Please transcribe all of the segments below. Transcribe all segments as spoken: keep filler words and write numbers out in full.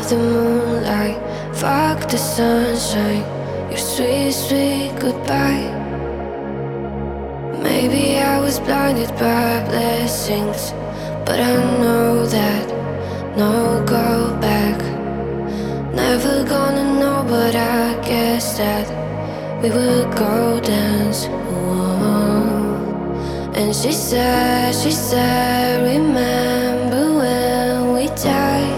the moonlight, fuck the sunshine, your sweet, sweet goodbye. Maybe I was blinded by blessings, but I know that no go back. Never gonna know, but I guess that we would go dance. Whoa. And she said, she said, remember when we died.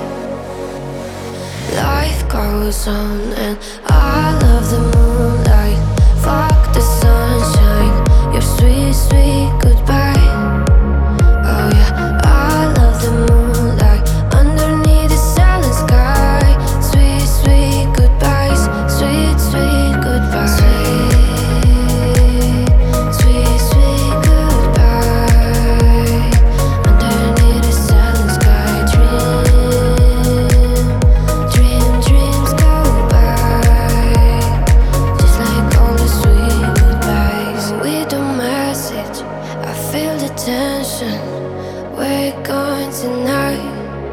Life goes on and I love the moonlight, fuck the sunshine, your sweet, sweet goodbye. Oh yeah, I love the moonlight underneath the silent sky. Sweet, sweet goodbyes, sweet, sweet goodbyes. Sweet, sweet, sweet goodbye. Underneath the silent sky, dream, dream, dreams go by. Just like all the sweet goodbyes. With the message, I feel the tension. We're going tonight.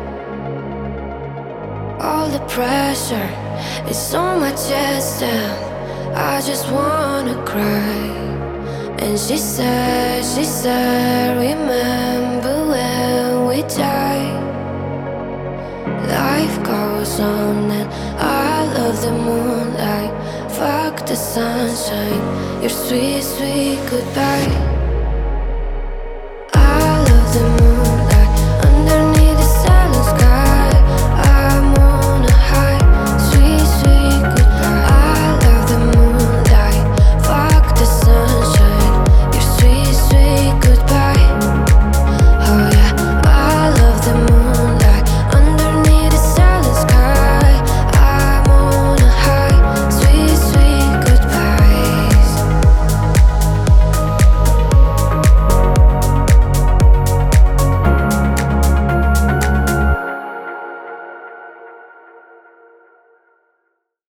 All the pressure is on my chest and I just wanna cry. And she said, she said, remember when we died. Life goes on and I love the moonlight, fuck the sunshine, your sweet, sweet goodbye.